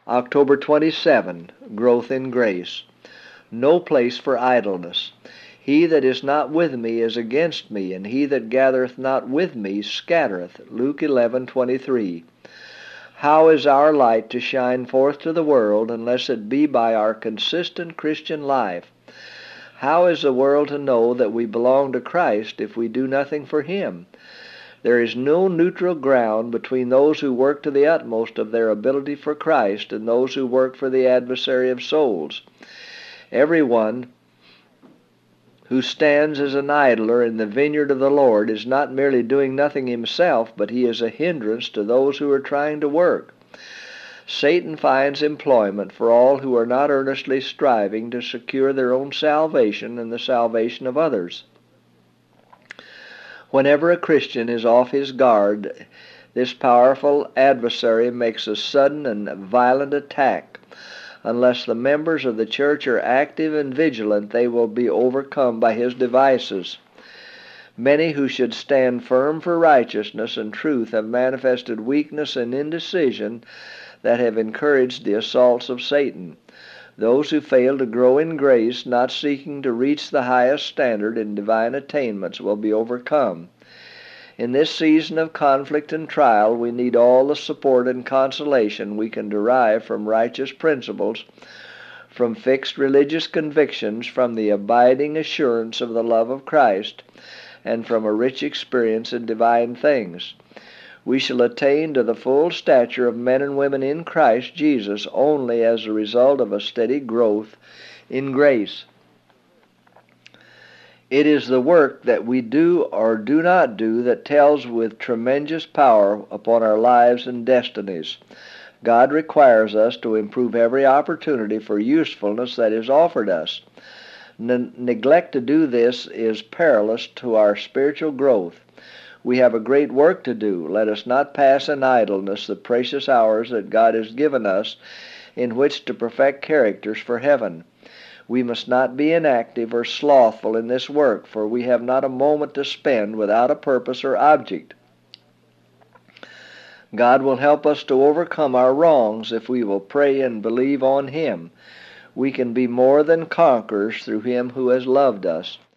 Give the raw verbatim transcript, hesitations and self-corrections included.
October twenty-seventh, Growth in Grace. No place for idleness. He that is not with me is against me, and he that gathereth not with me scattereth. Luke eleven twenty-three. How is our light to shine forth to the world unless it be by our consistent Christian life? How is the world to know that we belong to Christ if we do nothing for Him? There is no neutral ground between those who work to the utmost of their ability for Christ and those who work for the adversary of souls. Everyone who stands as an idler in the vineyard of the Lord is not merely doing nothing himself, but he is a hindrance to those who are trying to work. Satan finds employment for all who are not earnestly striving to secure their own salvation and the salvation of others. Whenever a Christian is off his guard, this powerful adversary makes a sudden and violent attack. Unless the members of the church are active and vigilant, they will be overcome by his devices. Many who should stand firm for righteousness and truth have manifested weakness and indecision that have encouraged the assaults of Satan. Those who fail to grow in grace, not seeking to reach the highest standard in divine attainments, will be overcome. In this season of conflict and trial, we need all the support and consolation we can derive from righteous principles, from fixed religious convictions, from the abiding assurance of the love of Christ, and from a rich experience in divine things. We shall attain to the full stature of men and women in Christ Jesus only as a result of a steady growth in grace. It is the work that we do or do not do that tells with tremendous power upon our lives and destinies. God requires us to improve every opportunity for usefulness that is offered us. Ne- neglect to do this is perilous to our spiritual growth. We have a great work to do. Let us not pass in idleness the precious hours that God has given us in which to perfect characters for heaven. We must not be inactive or slothful in this work, for we have not a moment to spend without a purpose or object. God will help us to overcome our wrongs if we will pray and believe on Him. We can be more than conquerors through Him who has loved us.